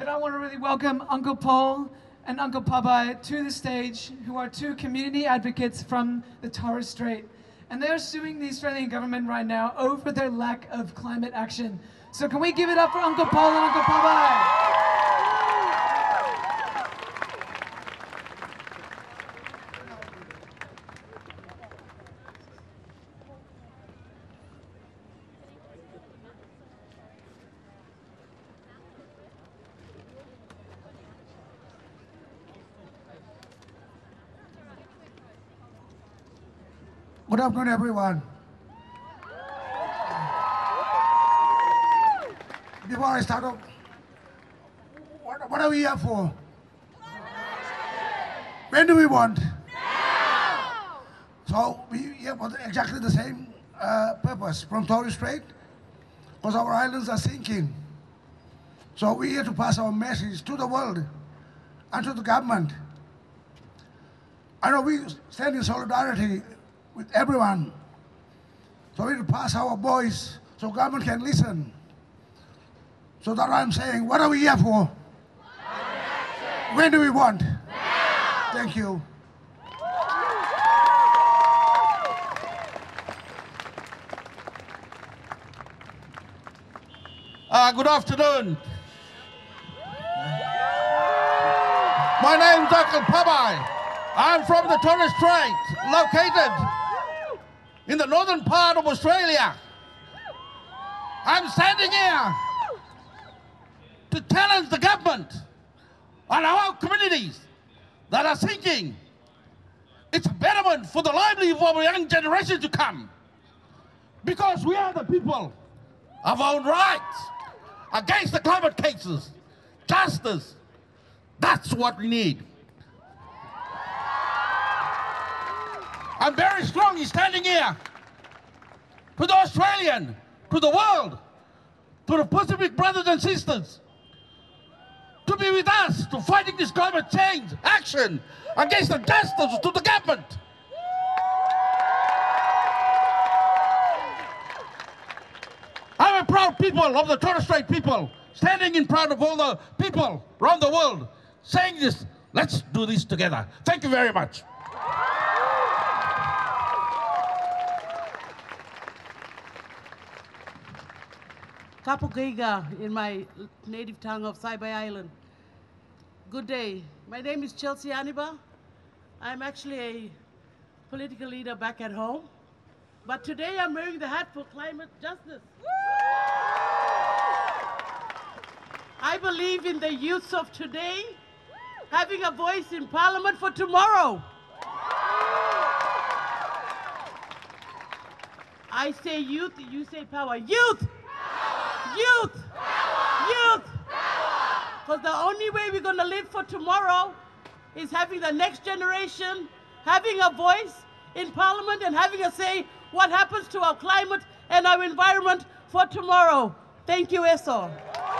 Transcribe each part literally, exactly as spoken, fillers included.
that I want to really welcome Uncle Paul and Uncle Pabai to the stage, who are two community advocates from the Torres Strait. And they are suing the Australian government right now over their lack of climate action. So can we give it up for Uncle Paul and Uncle Pabai? Good afternoon, everyone. Before I start off, what, what are we here for? When do we want? Now! So we here for exactly the same uh, purpose from Torres Strait, because our islands are sinking. So we're here to pass our message to the world and to the government. I know we stand in solidarity with everyone. So we need to pass our voice so government can listen. So that I'm saying, what are we here for? When do we want? Now! Thank you. Uh, good afternoon. My name is Uncle Pabai. I'm from the Torres Strait, located in the northern part of Australia. I'm standing here to challenge the government on our communities that are sinking. It's a betterment for the livelihood of our young generation to come, because we are the people of our own rights against the climate cases, justice. That's what we need. I'm very strongly standing here to the Australian, to the world, to the Pacific brothers and sisters, to be with us, to fighting this climate change action against the justice to the government. I'm a proud people of the Torres Strait people, standing in proud of all the people around the world, saying this, let's do this together. Thank you very much. Kapukiga in my native tongue of Saibai Island. Good day. My name is Chelsea Aniba. I'm actually a political leader back at home. But today I'm wearing the hat for climate justice. I believe in the youths of today having a voice in Parliament for tomorrow. I say youth, you say power. Youth! Youth! Youth! Because the only way we're going to live for tomorrow is having the next generation, having a voice in Parliament and having a say what happens to our climate and our environment for tomorrow. Thank you, Eso.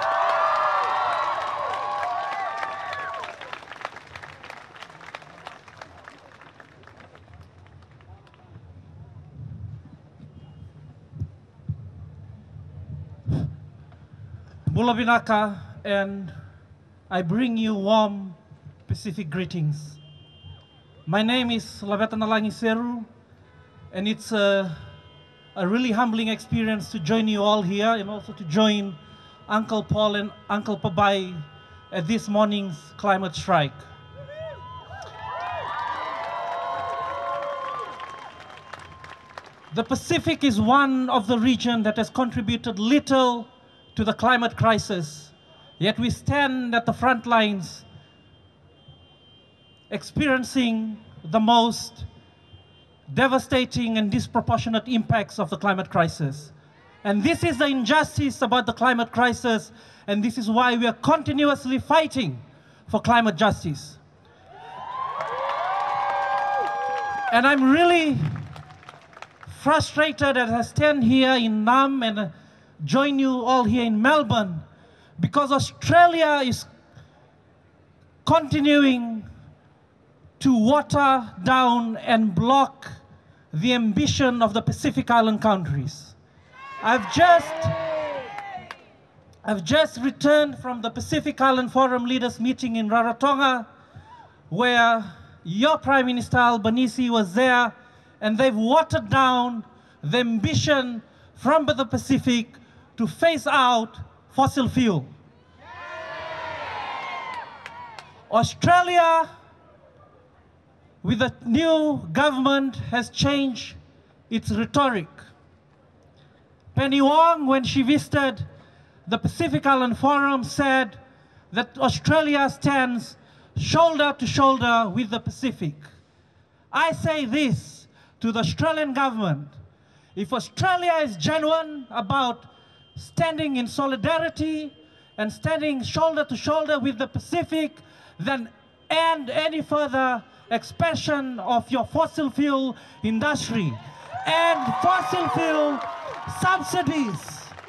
Bulabinaka, and I bring you warm Pacific greetings. My name is Lavetanalangi Seru, and it's a, a really humbling experience to join you all here and also to join Uncle Paul and Uncle Pabai at this morning's climate strike. The Pacific is one of the regions that has contributed little to the climate crisis, yet we stand at the front lines experiencing the most devastating and disproportionate impacts of the climate crisis. And this is the injustice about the climate crisis, and this is why we are continuously fighting for climate justice. And I'm really frustrated as I stand here in Nam and join you all here in Melbourne, because Australia is continuing to water down and block the ambition of the Pacific Island countries. I've just I've just returned from the Pacific Island Forum Leaders meeting in Rarotonga, where your Prime Minister Albanese was there, and they've watered down the ambition from the Pacific to phase out fossil fuel. Australia, with the new government, has changed its rhetoric. Penny Wong, when she visited the Pacific Island Forum, said that Australia stands shoulder to shoulder with the Pacific. I say this to the Australian government: if Australia is genuine about standing in solidarity and standing shoulder to shoulder with the Pacific, then end any further expansion of your fossil fuel industry and fossil fuel subsidies.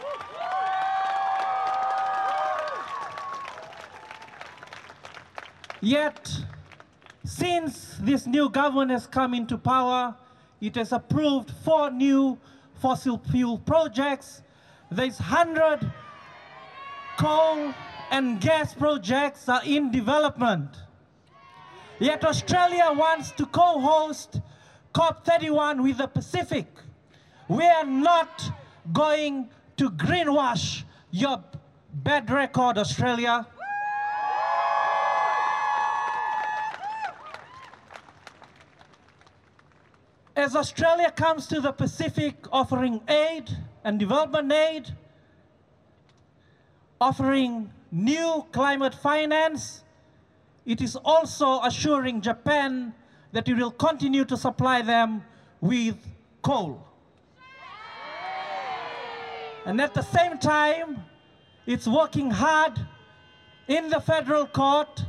Yet, since this new government has come into power, it has approved four new fossil fuel projects. There's one hundred coal and gas projects are in development. Yet Australia wants to co-host COP thirty-one with the Pacific. We are not going to greenwash your bad record, Australia. As Australia comes to the Pacific offering aid and development aid, offering new climate finance, it is also assuring Japan that it will continue to supply them with coal. And at the same time, it's working hard in the federal court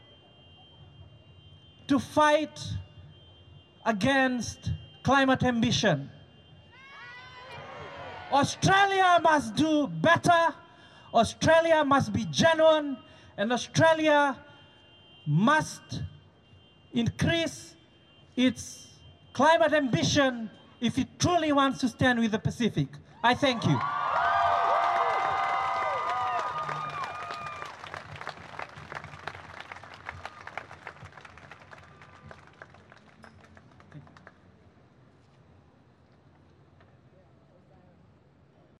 to fight against climate ambition. Australia must do better. Australia must be genuine, and Australia must increase its climate ambition if it truly wants to stand with the Pacific. I thank you.